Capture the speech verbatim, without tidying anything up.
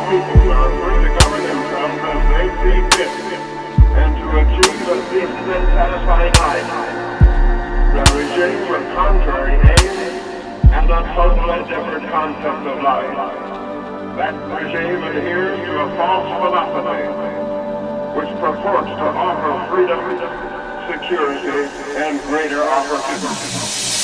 people are free to govern themselves as they see fit, and to achieve a decent and satisfying life. The regime with contrary aims and a totally different concept of life. That regime adheres to a false philosophy, which purports to offer freedom, security, and greater opportunity.